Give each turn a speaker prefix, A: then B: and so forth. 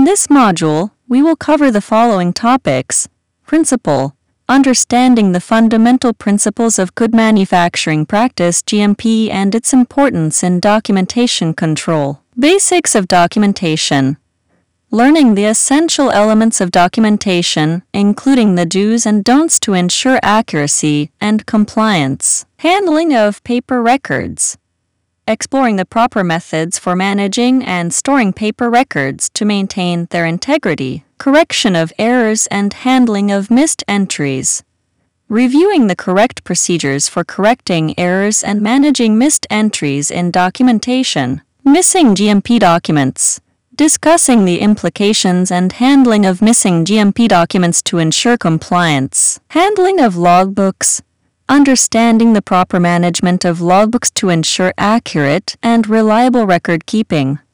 A: In this module, we will cover the following topics. Principle: understanding the fundamental principles of good manufacturing practice (GMP) and its importance in documentation control. Basics of documentation: learning the essential elements of documentation, including the do's and don'ts to ensure accuracy and compliance. Handling of paper records: exploring the proper methods for managing and storing paper records to maintain their integrity. Correction of errors and handling of missed entries. Reviewing the correct procedures for correcting errors and managing missed entries in documentation. Missing GMP documents. Discussing the implications and handling of missing GMP documents to ensure compliance. Handling of logbooks. Understanding the proper management of logbooks to ensure accurate and reliable record keeping.